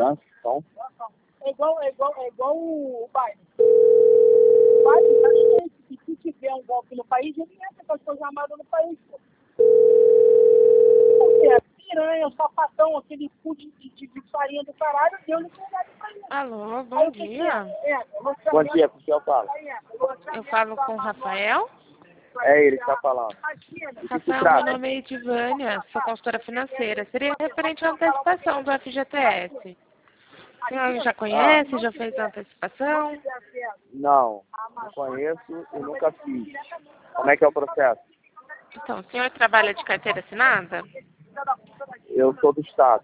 distância, então... É igual o Biden. O Biden, tá, que se tiver um golpe no país, ele entra com as coisas armadas no país, pô. Piranha, o sapatão, aquele cu de farinha do caralho, Deus não tem nada pra isso. Alô, bom dia. Bom dia, com quem eu falo? Eu falo com o Rafael. É ele que tá falando. O que se Rafael, trata? meu nome é Edivânia, sou consultora financeira. Seria referente à antecipação do FGTS. O senhor já conhece, já fez a antecipação? Não conheço e nunca fiz. Como é que é o processo? Então, o senhor trabalha de carteira assinada? Eu sou do Estado.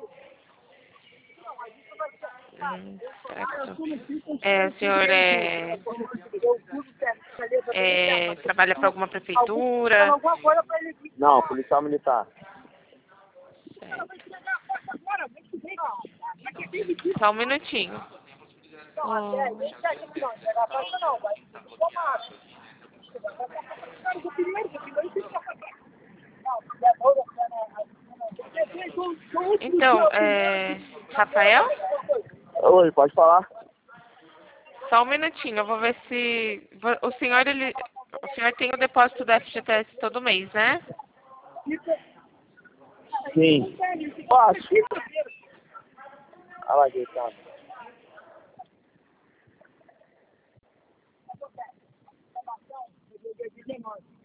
Certo. O senhor trabalha para alguma prefeitura? Não, policial militar. Certo. Só um minutinho. Então, Rafael? Oi, pode falar? Só um minutinho, eu vou ver se... O senhor tem o depósito do FGTS todo mês, né? Sim. Posso? Olha lá, gente,